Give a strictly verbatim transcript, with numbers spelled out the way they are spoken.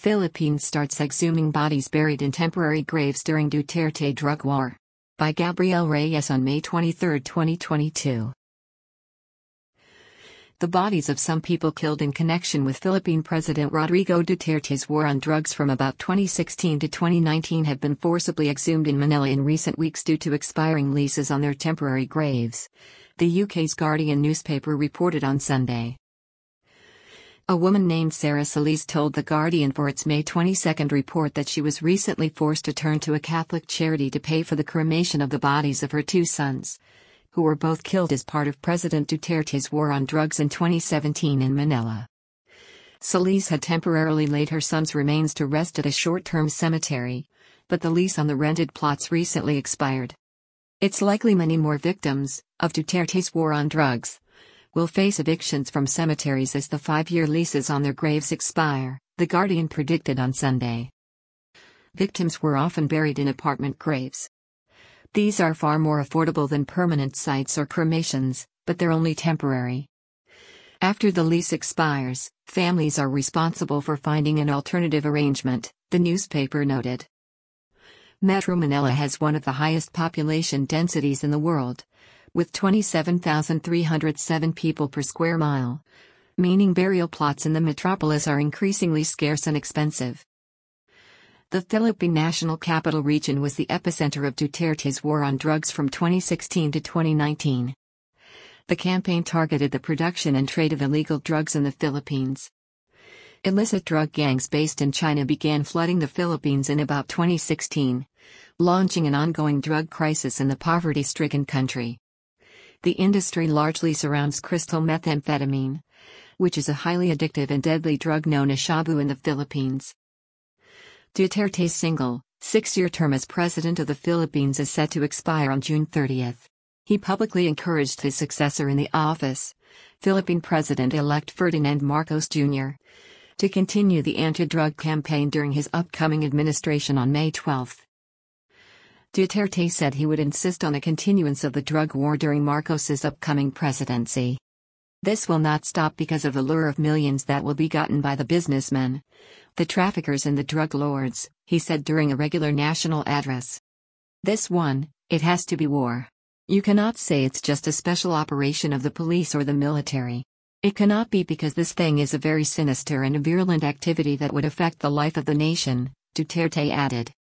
Philippines starts exhuming bodies buried in temporary graves during Duterte drug war. By Gabriel Reyes on May twenty-third, twenty twenty-two. The bodies of some people killed in connection with Philippine President Rodrigo Duterte's war on drugs from about twenty sixteen to twenty nineteen have been forcibly exhumed in Manila in recent weeks due to expiring leases on their temporary graves, the U K's Guardian newspaper reported on Sunday. A woman named Sarah Solis told The Guardian for its May twenty-second report that she was recently forced to turn to a Catholic charity to pay for the cremation of the bodies of her two sons, who were both killed as part of President Duterte's war on drugs in twenty seventeen in Manila. Solis had temporarily laid her sons' remains to rest at a short-term cemetery, but the lease on the rented plots recently expired. It's likely many more victims of Duterte's war on drugs will face evictions from cemeteries as the five-year leases on their graves expire, The Guardian predicted on Sunday. Victims were often buried in apartment graves. These are far more affordable than permanent sites or cremations, but they're only temporary. After the lease expires, families are responsible for finding an alternative arrangement, the newspaper noted. Metro Manila has one of the highest population densities in the world, with twenty-seven thousand three hundred seven people per square mile, meaning burial plots in the metropolis are increasingly scarce and expensive. The Philippine National Capital Region was the epicenter of Duterte's war on drugs from twenty sixteen to twenty nineteen. The campaign targeted the production and trade of illegal drugs in the Philippines. Illicit drug gangs based in China began flooding the Philippines in about twenty sixteen, launching an ongoing drug crisis in the poverty-stricken country. The industry largely surrounds crystal methamphetamine, which is a highly addictive and deadly drug known as shabu in the Philippines. Duterte's single, six-year term as president of the Philippines is set to expire on June thirtieth. He publicly encouraged his successor in the office, Philippine President-elect Ferdinand Marcos Junior, to continue the anti-drug campaign during his upcoming administration on May twelfth. Duterte said he would insist on a continuance of the drug war during Marcos's upcoming presidency. This will not stop because of the lure of millions that will be gotten by the businessmen, the traffickers and the drug lords, he said during a regular national address. This one, it has to be war. You cannot say it's just a special operation of the police or the military. It cannot be because this thing is a very sinister and a virulent activity that would affect the life of the nation, Duterte added.